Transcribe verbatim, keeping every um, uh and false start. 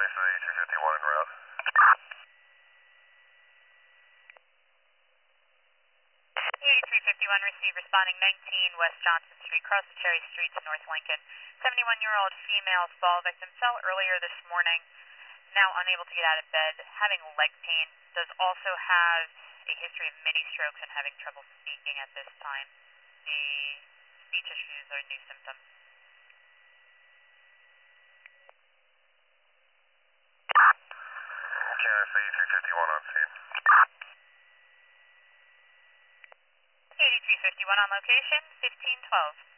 eighty-three fifty-one en route. eighty-three fifty-one, receive, responding nineteen West Johnson Street, cross the Cherry Street to North Lincoln. seventy-one-year-old female fall victim fell earlier this morning, now unable to get out of bed, having leg pain, does also have a history of mini strokes and having trouble speaking at this time. The speech issues are new symptoms. K N S eighty-three fifty-one on scene. eighty-three fifty-one on location, fifteen twelve.